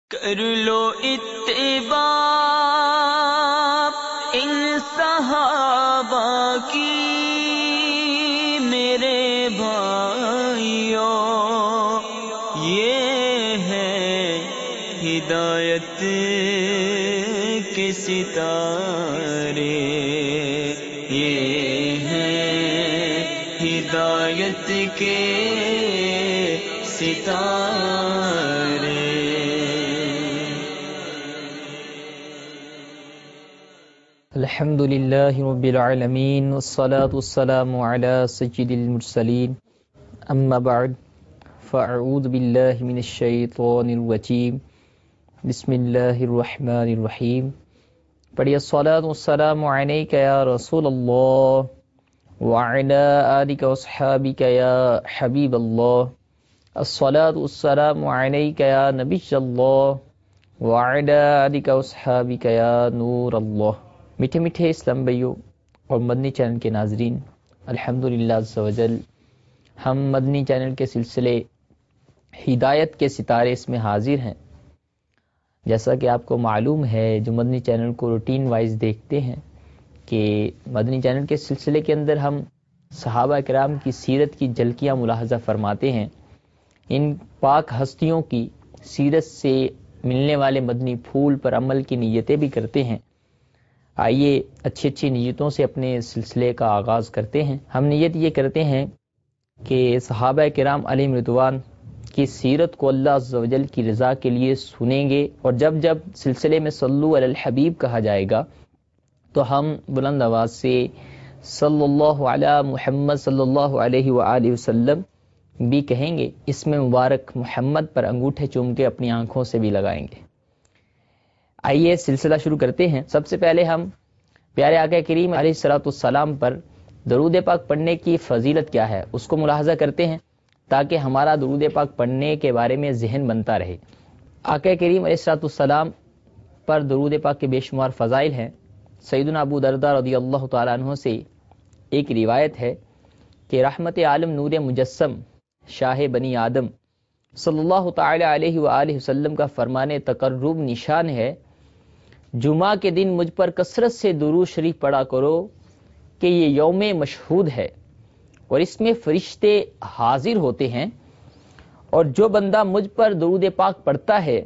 کر لو اتباع ان صحابہ کی میرے بھائیوں، یہ ہے ہدایت کے ستارے، یہ ہے ہدایت کے ستارے۔ الحمد للہ رب العالمین والصلاة والسلام علی سید المرسلین، اما بعد فاعوذ باللہ من الشیطان الرجیم، بسم اللہ الرحمن الرحیم۔ پڑھیے الصلاة والسلام علیک یا رسول اللہ وعلی آلک واصحابک یا حبیب اللہ، الصلاة والسلام علیک یا نبی اللہ وعلی آلک واصحابک یا نور اللہ۔ میٹھے میٹھے اسلام بھائیوں اور مدنی چینل کے ناظرین، الحمدللہ عز و جل ہم مدنی چینل کے سلسلے ہدایت کے ستارے اس میں حاضر ہیں۔ جیسا کہ آپ کو معلوم ہے، جو مدنی چینل کو روٹین وائز دیکھتے ہیں، کہ مدنی چینل کے سلسلے کے اندر ہم صحابہ کرام کی سیرت کی جھلکیاں ملاحظہ فرماتے ہیں، ان پاک ہستیوں کی سیرت سے ملنے والے مدنی پھول پر عمل کی نیتیں بھی کرتے ہیں۔ آئیے اچھی اچھی نیتوں سے اپنے سلسلے کا آغاز کرتے ہیں۔ ہم نیت یہ کرتے ہیں کہ صحابہ کرام علیہم رضوان کی سیرت کو اللہ عز و جل کی رضا کے لیے سنیں گے، اور جب جب سلسلے میں صلو علی الحبیب کہا جائے گا تو ہم بلند آواز سے صلی اللہ علی محمد صلی اللہ علیہ وآلہ وسلم بھی کہیں گے، اس میں مبارک محمد پر انگوٹھے چوم کے اپنی آنکھوں سے بھی لگائیں گے۔ آئیے سلسلہ شروع کرتے ہیں۔ سب سے پہلے ہم پیارے آقا کریم علیہ الصلوۃ والسلام پر درود پاک پڑھنے کی فضیلت کیا ہے اس کو ملاحظہ کرتے ہیں، تاکہ ہمارا درود پاک پڑھنے کے بارے میں ذہن بنتا رہے۔ آقا کریم علیہ الصلوۃ والسلام پر درود پاک کے بے شمار فضائل ہیں۔ سیدنا ابو درداء رضی اللہ تعالیٰ عنہ سے ایک روایت ہے کہ رحمت عالم نور مجسم شاہ بنی آدم صلی اللہ تعالی علیہ وآلہ وسلم کا فرمان تقرب نشان ہے، جمعہ کے دن مجھ پر کثرت سے درود شریف پڑھا کرو کہ یہ یوم مشہود ہے اور اس میں فرشتے حاضر ہوتے ہیں، اور جو بندہ مجھ پر درود پاک پڑھتا ہے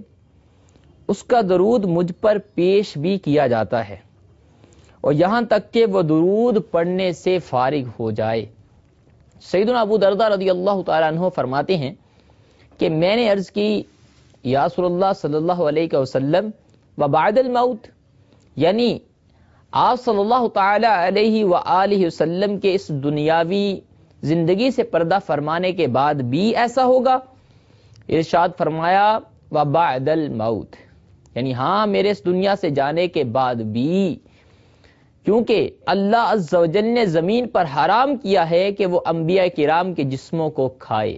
اس کا درود مجھ پر پیش بھی کیا جاتا ہے، اور یہاں تک کہ وہ درود پڑھنے سے فارغ ہو جائے۔ سیدنا ابو درداء رضی اللہ تعالیٰ عنہ فرماتے ہیں کہ میں نے عرض کی، یا رسول اللہ صلی اللہ علیہ وسلم وبعد الموت، یعنی آپ صلی اللہ تعالی علیہ وآلہ وسلم کے اس دنیاوی زندگی سے پردہ فرمانے کے بعد بھی ایسا ہوگا؟ ارشاد فرمایا وبعد الموت، یعنی ہاں میرے اس دنیا سے جانے کے بعد بھی، کیونکہ اللہ عز و جل نے زمین پر حرام کیا ہے کہ وہ انبیاء کرام کے جسموں کو کھائے،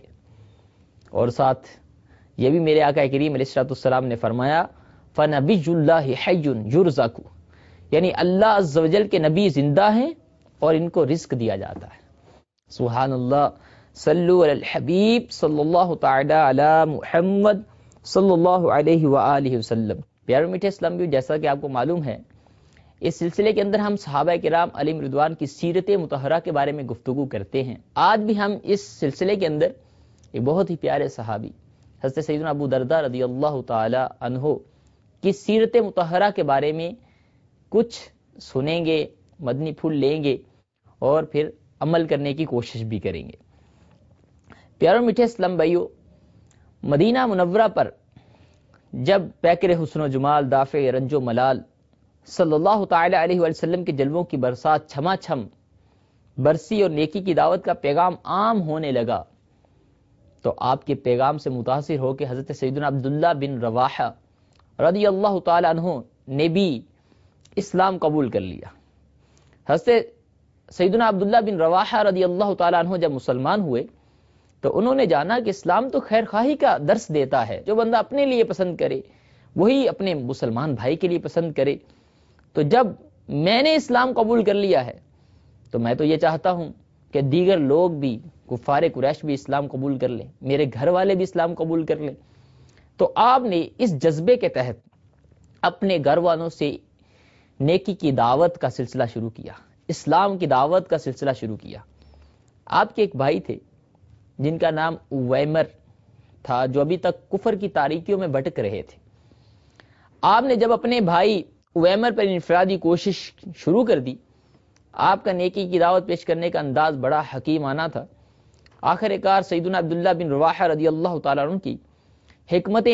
اور ساتھ یہ بھی میرے آقا کریم علیہ السلام نے فرمایا فَنَبِيُّ اللَّهِ حَيٌّ يُرْزَقُ، یعنی اللہ عز و جل کے نبی زندہ ہیں اور ان کو رزق دیا جاتا ہے۔ سبحان اللہ، صلو علی الحبیب صلی اللہ تعالی علی محمد صلی اللہ علیہ وآلہ وسلم۔ پیارے میٹھے اسلامیوں، جیسا کہ آپ کو معلوم ہے، اس سلسلے کے اندر ہم صحابہ کرام علیہم رضوان کی سیرت مطہرہ کے بارے میں گفتگو کرتے ہیں۔ آج بھی ہم اس سلسلے کے اندر ایک بہت ہی پیارے صحابی حضرت سیدنا ابو درداء رضی اللہ تعالی عنہ کی سیرت مطہرہ کے بارے میں کچھ سنیں گے، مدنی پھول لیں گے، اور پھر عمل کرنے کی کوشش بھی کریں گے۔ پیاروں میٹھے اسلام بھائیوں، مدینہ منورہ پر جب پیکر حسن و جمال دافع رنج و ملال صلی اللہ تعالی علیہ وسلم کے جلووں کی برسات چھما چھم برسی اور نیکی کی دعوت کا پیغام عام ہونے لگا، تو آپ کے پیغام سے متاثر ہو کے حضرت سیدنا عبداللہ بن رواحہ رضی اللہ تعالی عنہ نے بھی اسلام قبول کر لیا۔ حضرت سیدنا عبداللہ بن رواحہ رضی اللہ تعالی عنہ جب مسلمان ہوئے تو انہوں نے جانا کہ اسلام تو خیر خواہی کا درس دیتا ہے، جو بندہ اپنے لیے پسند کرے وہی اپنے مسلمان بھائی کے لیے پسند کرے۔ تو جب میں نے اسلام قبول کر لیا ہے تو میں تو یہ چاہتا ہوں کہ دیگر لوگ بھی، کفار قریش بھی اسلام قبول کر لیں، میرے گھر والے بھی اسلام قبول کر لیں۔ تو آپ نے اس جذبے کے تحت اپنے گھر والوں سے نیکی کی دعوت کا سلسلہ شروع کیا، اسلام کی دعوت کا سلسلہ شروع کیا۔ آپ کے ایک بھائی تھے جن کا نام اویمر تھا، جو ابھی تک کفر کی تاریکیوں میں بھٹک رہے تھے۔ آپ نے جب اپنے بھائی اویمر پر انفرادی کوشش شروع کر دی، آپ کا نیکی کی دعوت پیش کرنے کا انداز بڑا حکیمانہ تھا۔ آخر کار سیدنا عبداللہ بن رواحہ رضی اللہ تعالیٰ عنہ کی حکمت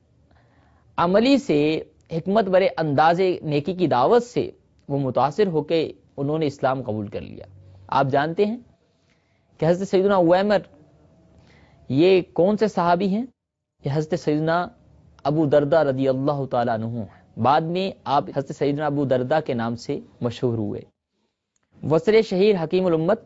عملی سے، حکمت برے انداز نیکی کی دعوت سے وہ متاثر ہو کے انہوں نے اسلام قبول کر لیا۔ آپ جانتے ہیں کہ حضرت سیدنا اویمر یہ کون سے صحابی ہیں؟ یہ حضرت سیدنا ابو دردہ رضی اللہ تعالیٰ عنہ ہیں۔ بعد میں آپ حضرت سیدنا ابو دردہ کے نام سے مشہور ہوئے۔ وصر شہیر حکیم الامت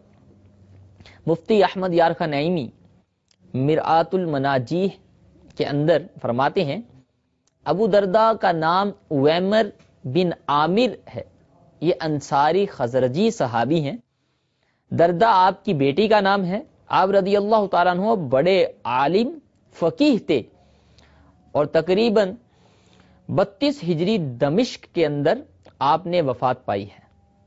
مفتی احمد یارخان نعیمی مرآت المناجیح کے اندر فرماتے ہیں، ابو دردہ کا نام اویمر بن عامر ہے، یہ انصاری خزرجی صحابی ہیں۔ دردہ آپ کی بیٹی کا نام ہے۔ آپ رضی اللہ تعالیٰ عنہ بڑے عالم فقیہ تھے اور تقریباً 32 ہجری دمشق کے اندر آپ نے وفات پائی ہے۔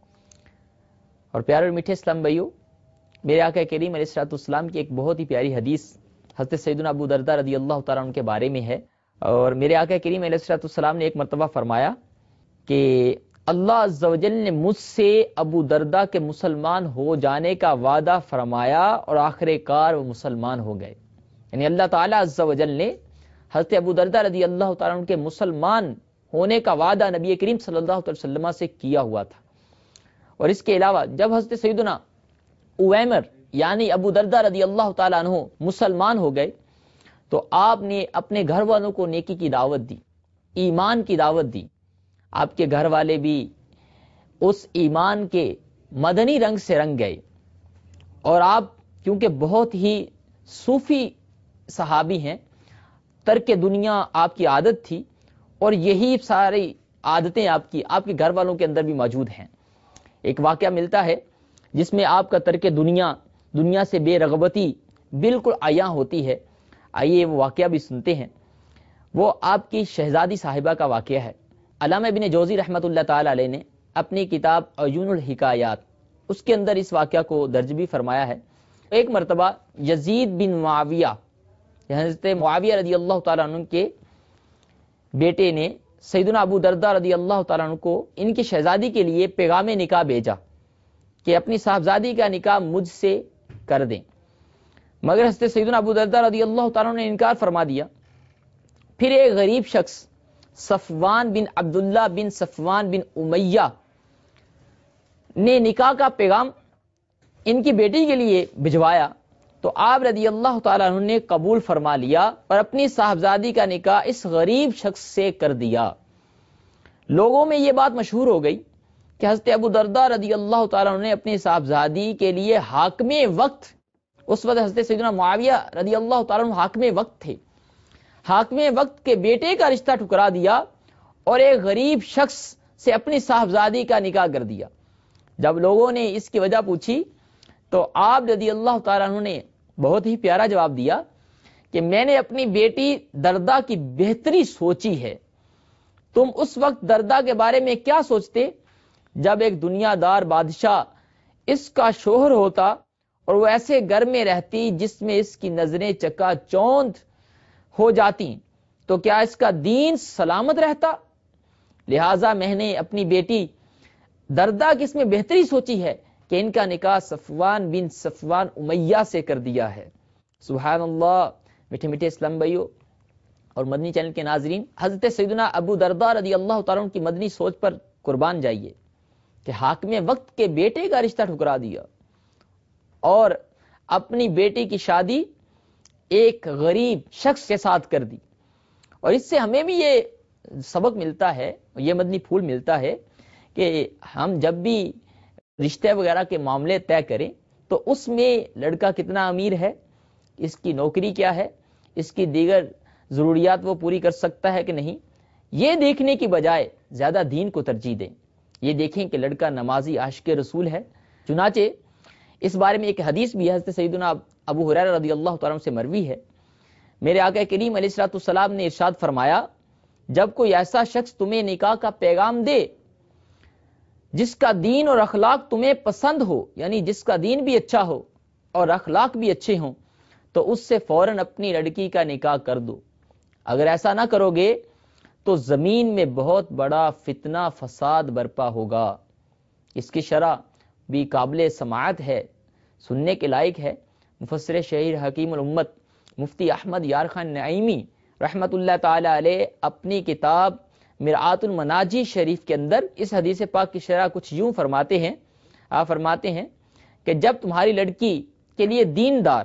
اور پیارے اور میٹھے اسلام بھائیو، میرے آقا کریم علیہ الصلوۃ والسلام کی ایک بہت ہی پیاری حدیث حضرت سیدنا ابو دردہ رضی اللہ تعالیٰ عنہ کے بارے میں ہے، اور میرے آقا کریم علیہ الصلوۃ والسلام نے ایک مرتبہ فرمایا کہ اللہ عز و جل نے مجھ سے ابو دردہ کے مسلمان ہو جانے کا وعدہ فرمایا اور آخر کار وہ مسلمان ہو گئے۔ یعنی اللہ تعالیٰ عز و جل نے حضرت ابو دردہ رضی اللہ تعالیٰ عنہ کے مسلمان ہونے کا وعدہ نبی کریم صلی اللہ علیہ وسلم سے کیا ہوا تھا۔ اور اس کے علاوہ جب حضرت سیدنا اویمر یعنی ابو دردہ رضی اللہ تعالیٰ عنہ مسلمان ہو گئے تو آپ نے اپنے گھر والوں کو نیکی کی دعوت دی، ایمان کی دعوت دی۔ آپ کے گھر والے بھی اس ایمان کے مدنی رنگ سے رنگ گئے، اور آپ کیونکہ بہت ہی صوفی صحابی ہیں، ترک دنیا آپ کی عادت تھی، اور یہی ساری عادتیں آپ کے گھر والوں کے اندر بھی موجود ہیں۔ ایک واقعہ ملتا ہے جس میں آپ کا ترک دنیا سے بے رغبتی بالکل عیاں ہوتی ہے۔ آئیے وہ واقعہ بھی سنتے ہیں۔ وہ آپ کی شہزادی صاحبہ کا واقعہ ہے۔ علامہ ابن جوزی رحمۃ اللہ تعالی علیہ نے اپنی کتاب عیون الحکایات اس کے اندر اس واقعہ کو درج بھی فرمایا ہے۔ ایک مرتبہ یزید بن معاویہ، حضرت معاویہ رضی اللہ تعالیٰ عنہ کے بیٹے نے سیدنا ابو دردہ رضی اللہ تعالیٰ عنہ کو ان کی شہزادی کے لیے پیغام نکاح بھیجا کہ اپنی صاحبزادی کا نکاح مجھ سے کر دیں، مگر حضرت سیدنا ابو دردہ رضی اللہ تعالیٰ عنہ نے انکار فرما دیا۔ پھر ایک غریب شخص صفوان بن عبداللہ بن صفوان بن امیہ نے نکاح کا پیغام ان کی بیٹی کے لیے بھجوایا تو آپ رضی اللہ تعالیٰ عنہ نے قبول فرما لیا اور اپنی صاحبزادی کا نکاح اس غریب شخص سے کر دیا۔ لوگوں میں یہ بات مشہور ہو گئی کہ حضرت ابو دردہ رضی اللہ تعالیٰ عنہ نے اپنی صاحبزادی کے لیے حاکم وقت، اس وقت حضرت سیدنا معاویہ رضی اللہ تعالیٰ عنہ حاکم وقت تھے، حاکم وقت کے بیٹے کا رشتہ ٹھکرا دیا اور ایک غریب شخص سے اپنی صاحبزادی کا نکاح کر دیا۔ جب لوگوں نے اس کی وجہ پوچھی تو آپ رضی اللہ تعالیٰ عنہ نے بہت ہی پیارا جواب دیا کہ میں نے اپنی بیٹی دردہ کی بہتری سوچی ہے۔ تم اس وقت دردہ کے بارے میں کیا سوچتے جب ایک دنیا دار بادشاہ اس کا شوہر ہوتا اور وہ ایسے گھر میں رہتی جس میں اس کی نظریں چکا چوند ہو جاتی، تو کیا اس کا دین سلامت رہتا؟ لہٰذا میں نے اپنی بیٹی دردہ کی اس میں بہتری سوچی ہے کہ ان کا نکاح صفوان بن صفوان امیہ سے کر دیا ہے۔ سبحان اللہ۔ میٹھے میٹھے اسلام بھائیو اور مدنی چینل کے ناظرین، حضرت سیدنا ابو دردہ رضی اللہ تعالیٰ عنہ کی مدنی سوچ پر قربان جائیے کہ حاکم وقت کے بیٹے کا رشتہ ٹھکرا دیا اور اپنی بیٹی کی شادی ایک غریب شخص کے ساتھ کر دی۔ اور اس سے ہمیں بھی یہ سبق ملتا ہے، یہ مدنی پھول ملتا ہے کہ ہم جب بھی رشتے وغیرہ کے معاملے طے کریں تو اس میں لڑکا کتنا امیر ہے، اس کی نوکری کیا ہے، اس کی دیگر ضروریات وہ پوری کر سکتا ہے کہ نہیں، یہ دیکھنے کی بجائے زیادہ دین کو ترجیح دیں۔ یہ دیکھیں کہ لڑکا نمازی عاشق رسول ہے۔ چنانچہ اس بارے میں ایک حدیث بھی ہے، حضرت سیدنا ابو ہریرہ رضی اللہ تعالیٰ عنہ سے مروی ہے، میرے آقا کریم علیہ الصلوۃ والسلام نے ارشاد فرمایا جب کوئی ایسا شخص تمہیں نکاح کا پیغام دے جس کا دین اور اخلاق تمہیں پسند ہو، یعنی جس کا دین بھی اچھا ہو اور اخلاق بھی اچھے ہوں، تو اس سے فوراً اپنی لڑکی کا نکاح کر دو۔ اگر ایسا نہ کرو گے تو زمین میں بہت بڑا فتنہ فساد برپا ہوگا۔ اس کی شرح بھی قابل سماعت ہے، سننے کے لائق ہے۔ مفسر شہیر حکیم الامت مفتی احمد یار خان نعیمی رحمت اللہ تعالی علیہ اپنی کتاب مرآت المناجی شریف کے اندر اس حدیث پاک کی شرح کچھ یوں فرماتے ہیں، آپ فرماتے ہیں کہ جب تمہاری لڑکی کے لیے دیندار،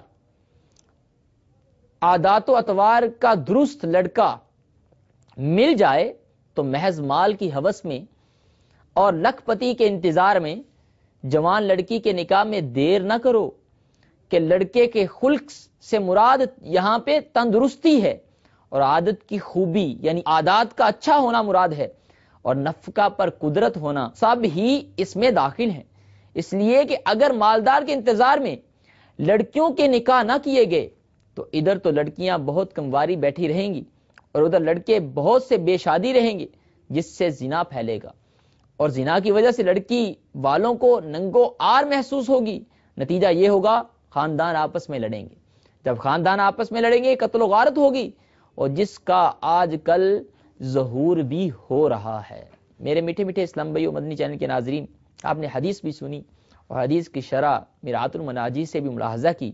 عادات و اطوار کا درست لڑکا مل جائے تو محض مال کی ہوس میں اور لکھ پتی کے انتظار میں جوان لڑکی کے نکاح میں دیر نہ کرو، کہ لڑکے کے خلق سے مراد یہاں پہ تندرستی ہے اور عادت کی خوبی یعنی عادات کا اچھا ہونا مراد ہے، اور نفقہ پر قدرت ہونا سب ہی اس میں داخل ہیں۔ اس لیے کہ اگر مالدار کے انتظار میں لڑکیوں کے نکاح نہ کیے گئے تو ادھر تو لڑکیاں بہت کمواری بیٹھی رہیں گی اور ادھر لڑکے بہت سے بے شادی رہیں گے، جس سے زنا پھیلے گا، اور زنا کی وجہ سے لڑکی والوں کو ننگو آر محسوس ہوگی۔ نتیجہ یہ ہوگا خاندان آپس میں لڑیں گے، جب خاندان آپس میں لڑیں گے قتل و غارت ہوگی، اور جس کا آج کل ظہور بھی ہو رہا ہے۔ میرے میٹھے میٹھے اسلام بھائیو، مدنی چینل کے ناظرین، آپ نے حدیث بھی سنی اور حدیث کی شرح مرآت المناجی سے بھی ملاحظہ کی،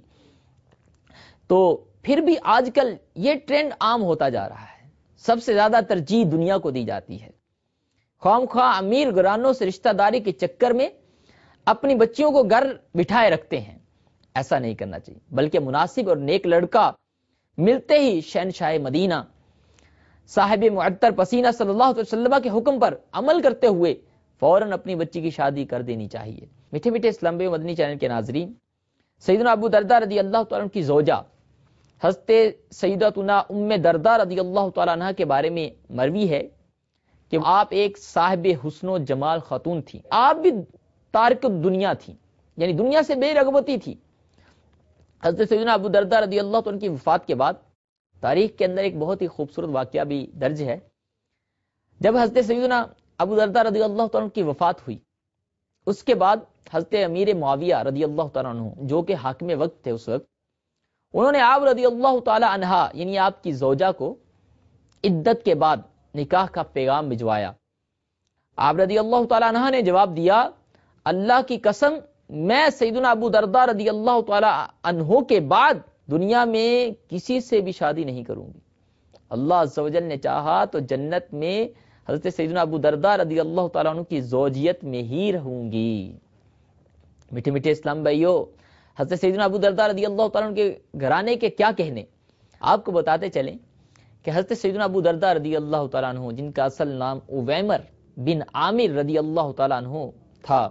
تو پھر بھی آج کل یہ ٹرینڈ عام ہوتا جا رہا ہے۔ سب سے زیادہ ترجیح دنیا کو دی جاتی ہے۔ خواہ خواہ امیر گھرانوں سے رشتہ داری کے چکر میں اپنی بچیوں کو گھر بٹھائے رکھتے ہیں۔ ایسا نہیں کرنا چاہیے، بلکہ مناسب اور نیک لڑکا ملتے ہی شہنشاہ مدینہ صاحب معطر پسینہ صلی اللہ علیہ وسلم کے حکم پر عمل کرتے ہوئے فوراً اپنی بچی کی شادی کر دینی چاہیے۔ میٹھے میٹھے اسلام بھائیو، مدنی چینل کے ناظرین، سیدنا ابو درداء رضی اللہ تعالیٰ عنہ کی زوجہ حضرت سیدتنا ام درداء رضی اللہ تعالیٰ عنہ کے بارے میں مروی ہے کہ آپ ایک صاحب حسن و جمال خاتون تھی، آپ بھی تارک دنیا تھی، یعنی دنیا سے بے رغبتی تھی۔ حضرت سیدنا ابو درداء رضی اللہ تعالیٰ عنہ کی وفات کے بعد تاریخ کے اندر ایک بہت ہی خوبصورت واقعہ بھی درج ہے۔ جب حضرت سیدنا ابو درداء رضی اللہ تعالیٰ عنہ کی وفات ہوئی، اس کے بعد حضرت امیر معاویہ رضی اللہ تعالیٰ عنہ جو کہ حاکم وقت تھے اس وقت، انہوں نے آپ رضی اللہ تعالیٰ عنہ یعنی آپ کی زوجہ کو عدت کے بعد نکاح کا پیغام بھجوایا۔ آپ رضی اللہ تعالیٰ عنہ نے جواب دیا، اللہ کی قسم میں سیدنا ابو درداء رضی اللہ تعالیٰ عنہ کے بعد دنیا میں کسی سے بھی شادی نہیں کروں گی۔ اللہ عز و جل نے چاہا تو جنت میں حضرت سیدنا ابو درداء رضی اللہ تعالیٰ عنہ کی زوجیت میں ہی رہوں گی۔ میٹھے میٹھے اسلام بھائیو، حضرت سیدنا ابو درداء رضی اللہ تعالیٰ عنہ کے گھرانے کے کیا کہنے، آپ کو بتاتے چلیں کہ حضرت سیدنا ابو درداء رضی اللہ تعالیٰ عنہ، جن کا اصل نام اویمر بن عامر رضی اللہ تعالیٰ عنہ تھا،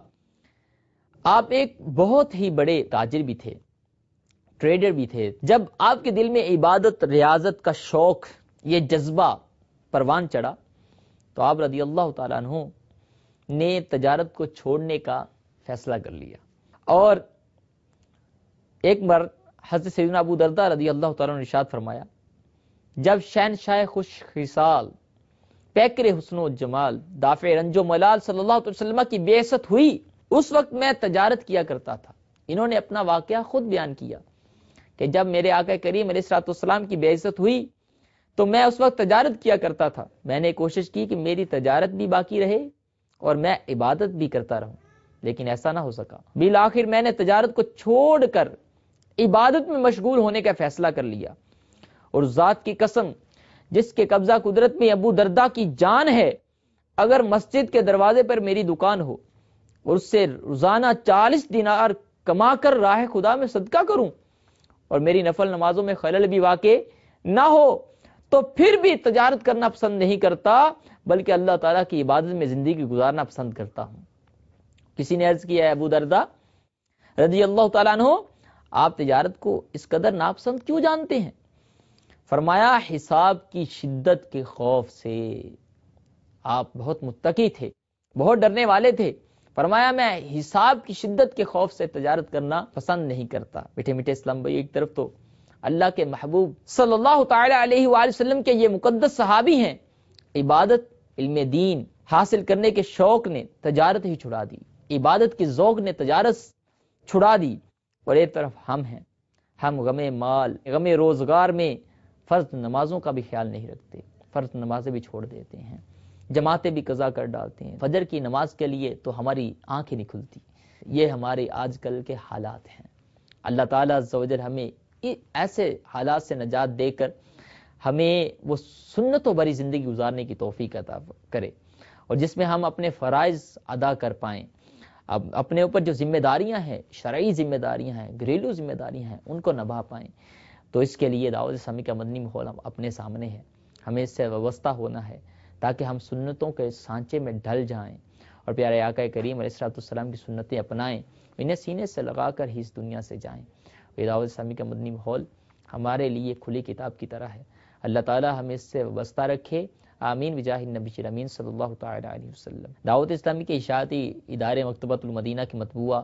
آپ ایک بہت ہی بڑے تاجر بھی تھے، ٹریڈر بھی تھے۔ جب آپ کے دل میں عبادت ریاضت کا شوق، یہ جذبہ پروان چڑھا، تو آپ رضی اللہ تعالیٰ عنہ نے تجارت کو چھوڑنے کا فیصلہ کر لیا، اور ایک بار حضرت سیدنا ابو درداء رضی اللہ تعالیٰ نے ارشاد فرمایا، جب شہنشاہ خوش خصال پیکر حسن و جمال دافع رنج و ملال صلی اللہ علیہ وسلم کی بعثت ہوئی، اس وقت میں تجارت کیا کرتا تھا۔ انہوں نے اپنا واقعہ خود بیان کیا کہ جب میرے آقا کریم علیہ الصلوۃ والسلام کی بعثت ہوئی تو میں اس وقت تجارت کیا کرتا تھا۔ میں نے کوشش کی کہ میری تجارت بھی باقی رہے اور میں عبادت بھی کرتا رہوں، لیکن ایسا نہ ہو سکا۔ بالآخر میں نے تجارت کو چھوڑ کر عبادت میں مشغول ہونے کا فیصلہ کر لیا، اور ذات کی قسم جس کے قبضہ قدرت میں ابو درداء کی جان ہے، اگر مسجد کے دروازے پر میری دکان ہو اور اس سے روزانہ 40 دینار کما کر راہ خدا میں صدقہ کروں اور میری نفل نمازوں میں خلل بھی واقع نہ ہو، تو پھر بھی تجارت کرنا پسند نہیں کرتا، بلکہ اللہ تعالیٰ کی عبادت میں زندگی گزارنا پسند کرتا ہوں۔ کسی نے عرض کیا، ہے ابو درداء رضی اللہ تعالیٰ عنہ، آپ تجارت کو اس قدر ناپسند کیوں جانتے ہیں؟ فرمایا، حساب کی شدت کے خوف سے۔ آپ بہت متقی تھے، بہت ڈرنے والے تھے۔ فرمایا، میں حساب کی شدت کے خوف سے تجارت کرنا پسند نہیں کرتا۔ میٹھے میٹھے اسلام بھائی، ایک طرف تو اللہ کے محبوب صلی اللہ تعالی علیہ وآلہ وسلم کے یہ مقدس صحابی ہیں، عبادت، علم دین حاصل کرنے کے شوق نے تجارت ہی چھڑا دی، عبادت کی ذوق نے تجارت چھڑا دی، اور ایک طرف ہم ہیں، ہم غم مال، غم روزگار میں فرض نمازوں کا بھی خیال نہیں رکھتے، فرض نمازیں بھی چھوڑ دیتے ہیں، جماعتیں بھی قضا کر ڈالتے ہیں، فجر کی نماز کے لیے تو ہماری آنکھیں نہیں کھلتی۔ یہ ہمارے آج کل کے حالات ہیں۔ اللہ تعالیٰ عز و جل ہمیں ایسے حالات سے نجات دے کر ہمیں وہ سنتوں بری زندگی گزارنے کی توفیق عطا کرے، اور جس میں ہم اپنے فرائض ادا کر پائیں، اب اپنے اوپر جو ذمہ داریاں ہیں، شرعی ذمہ داریاں ہیں، گھریلو ذمہ داریاں ہیں، ان کو نبھا پائیں۔ تو اس کے لیے دعوت اسلامی کا مدنی ماحول اپنے سامنے ہے، ہمیں اس سے وابستہ ہونا ہے تاکہ ہم سنتوں کے سانچے میں ڈھل جائیں اور پیارے آقا کریم علیہ السلام کی سنتیں اپنائیں، انہیں سینے سے لگا کر ہی اس دنیا سے جائیں۔ دعوت اسلامی کا مدنی ماحول ہمارے لیے کھلی کتاب کی طرح ہے، اللہ تعالی ہمیں اس سے وابستہ رکھے، آمین بجاہ النبی الامین صلی اللہ تعالی علیہ وسلم۔ دعوت اسلامی کے اشاعتی ادارے مکتبۃ المدینہ کی مطبوعہ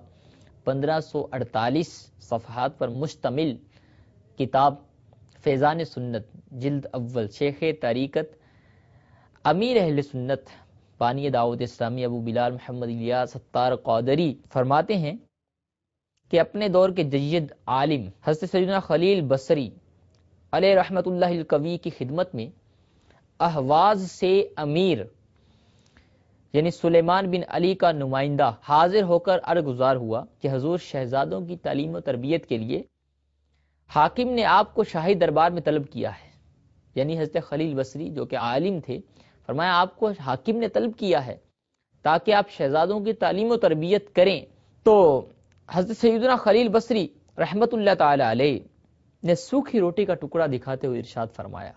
1548 صفحات پر مشتمل کتاب فیضان سنت جلد اول، شیخ طریقت امیر اہل سنت بانی دعوت اسلامی ابو بلال محمد الیاس ستار قادری فرماتے ہیں کہ اپنے دور کے جید عالم حضرت سیدنا خلیل بصری علیہ رحمت اللہ القوی کی خدمت میں اہواز سے امیر یعنی سلیمان بن علی کا نمائندہ حاضر ہو کر عرض گزار ہوا کہ حضور، شہزادوں کی تعلیم و تربیت کے لیے حاکم نے آپ کو شاہی دربار میں طلب کیا ہے۔ یعنی حضرت خلیل بصری جو کہ عالم تھے، فرمایا آپ کو حاکم نے طلب کیا ہے تاکہ آپ شہزادوں کی تعلیم و تربیت کریں۔ تو حضرت سیدنا خلیل بصری رحمت اللہ تعالی علیہ نے سوکھی روٹی کا ٹکڑا دکھاتے ہوئے ارشاد فرمایا،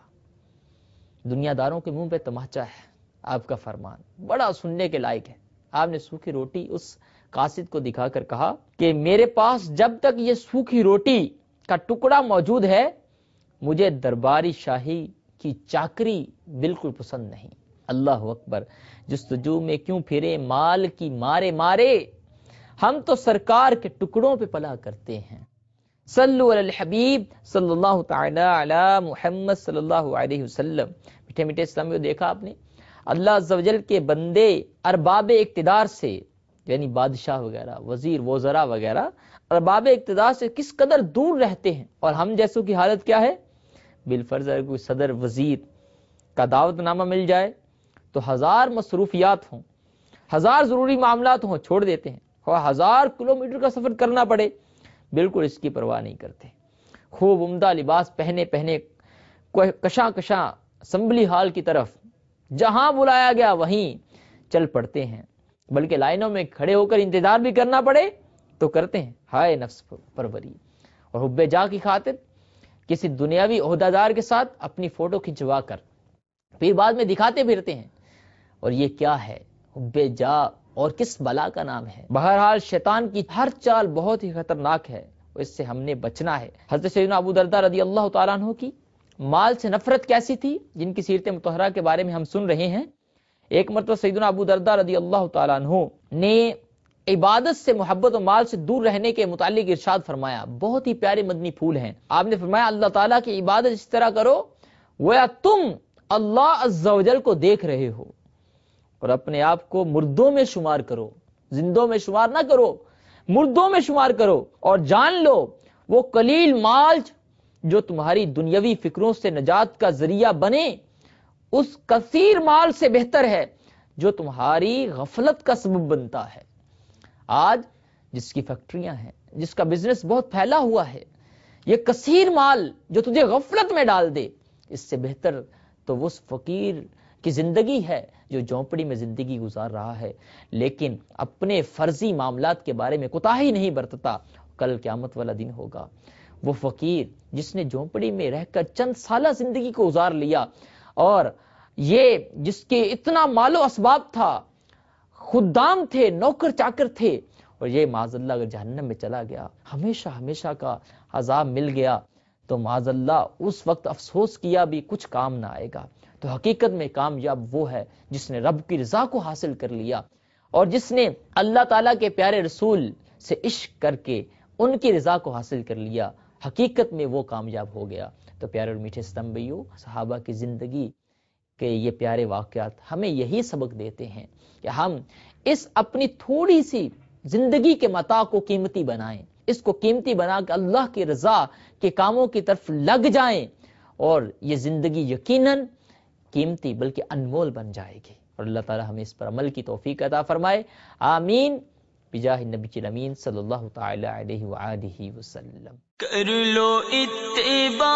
دنیا داروں کے منہ پہ تماچا ہے آپ کا فرمان، بڑا سننے کے لائق ہے۔ آپ نے سوکھی روٹی اس قاصد کو دکھا کر کہا کہ میرے پاس جب تک یہ سوکھی روٹی کا ٹکڑا موجود ہے، مجھے درباری شاہی کی چاکری بالکل پسند نہیں۔ اللہ اکبر، جستجو میں کیوں پھرے مال کی مارے مارے، ہم تو سرکار کے ٹکڑوں پہ پلا کرتے ہیں۔ صلو علی الحبیب صلی اللہ تعالی علی محمد صلی اللہ علیہ وسلم۔ میٹھے میٹھے اسلامیوں، دیکھا آپ نے اللہ عز و جل کے بندے ارباب اقتدار سے، یعنی بادشاہ وغیرہ، وزیر، وزراء وغیرہ، ارباب اقتدار سے کس قدر دور رہتے ہیں، اور ہم جیسوں کی حالت کیا ہے؟ بالفرض اگر کوئی صدر وزیر کا دعوت نامہ مل جائے تو 1000 مصروفیات ہوں، 1000 ضروری معاملات ہوں، چھوڑ دیتے ہیں، اور 1000 کلومیٹر کا سفر کرنا پڑے، بالکل اس کی پرواہ نہیں کرتے۔ خوب عمدہ لباس پہنے کشاں کشاں اسمبلی ہال کی طرف جہاں بلایا گیا وہیں چل پڑتے ہیں، بلکہ لائنوں میں کھڑے ہو کر انتظار بھی کرنا پڑے تو کرتے ہیں۔ ہائے نفس پروری، اور حب جا کی خاطر کسی دنیاوی عہدیدار کے ساتھ اپنی فوٹو کھنچوا کر پھر بعد میں دکھاتے پھرتے ہیں، اور یہ کیا ہے؟ حب جا، اور کس بلا کا نام ہے؟ بہرحال شیطان کی ہر چال بہت ہی خطرناک ہے، اس سے ہم نے بچنا ہے۔ حضرت سیدنا ابو درداء رضی اللہ تعالیٰ عنہ کی مال سے نفرت کیسی تھی، جن کی سیرت مطہرہ کے بارے میں ہم سن رہے ہیں۔ ایک مرتبہ سیدنا ابو درداء رضی اللہ تعالیٰ عنہ نے عبادت سے محبت و مال سے دور رہنے کے متعلق ارشاد فرمایا، بہت ہی پیارے مدنی پھول ہیں۔ آپ نے فرمایا اللہ تعالیٰ کی عبادت اس طرح کرو گویا تم اللہ عز و جل کو دیکھ رہے ہو، اور اپنے آپ کو مردوں میں شمار کرو، زندوں میں شمار نہ کرو، مردوں میں شمار کرو، اور جان لو وہ قلیل مال جو تمہاری دنیاوی فکروں سے نجات کا ذریعہ بنے، اس کثیر مال سے بہتر ہے جو تمہاری غفلت کا سبب بنتا ہے۔ آج جس کی فیکٹریاں ہیں، جس کا بزنس بہت پھیلا ہوا ہے، یہ کثیر مال جو تجھے غفلت میں ڈال دے، اس سے بہتر تو اس فقیر کی زندگی ہے جو جھونپڑی میں زندگی گزار رہا ہے، لیکن اپنے فرضی معاملات کے بارے میں کوتاہی نہیں برتتا۔ کل قیامت والا دن ہوگا، وہ فقیر جس نے جھونپڑی میں رہ کر چند سالہ زندگی کو گزار لیا، اور یہ جس کے اتنا مال و اسباب تھا، خدام تھے، نوکر چاکر تھے، اور یہ معاذ اللہ اگر جہنم میں چلا گیا، ہمیشہ ہمیشہ کا عذاب مل گیا، تو معاذ اللہ اس وقت افسوس کیا بھی کچھ کام نہ آئے گا۔ تو حقیقت میں کامیاب وہ ہے جس نے رب کی رضا کو حاصل کر لیا، اور جس نے اللہ تعالیٰ کے پیارے رسول سے عشق کر کے ان کی رضا کو حاصل کر لیا۔ حقیقت میں وہ کامیاب ہو گیا۔ تو پیارے اور میٹھے اسلام بھائیو، صحابہ کی زندگی کہ یہ پیارے واقعات ہمیں یہی سبق دیتے ہیں کہ ہم اس اپنی تھوڑی سی زندگی کے متاع کو قیمتی بنائیں، اس کو قیمتی بنا کے اللہ کی رضا کے کاموں کی طرف لگ جائیں، اور یہ زندگی یقیناً قیمتی بلکہ انمول بن جائے گی، اور اللہ تعالی ہمیں اس پر عمل کی توفیق عطا فرمائے، آمین بجاہ النبی الامین صلی اللہ تعالی علیہ وآلہ وسلم۔ کر لو اتباع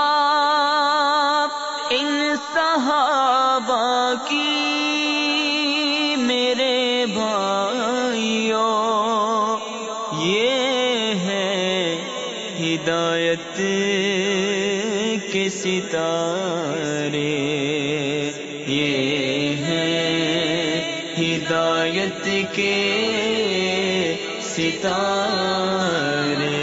ان صحابہ کی میرے بھائیو، یہ ہے ہدایت کے ستارے، یہ ہے ہدایت کے ستارے۔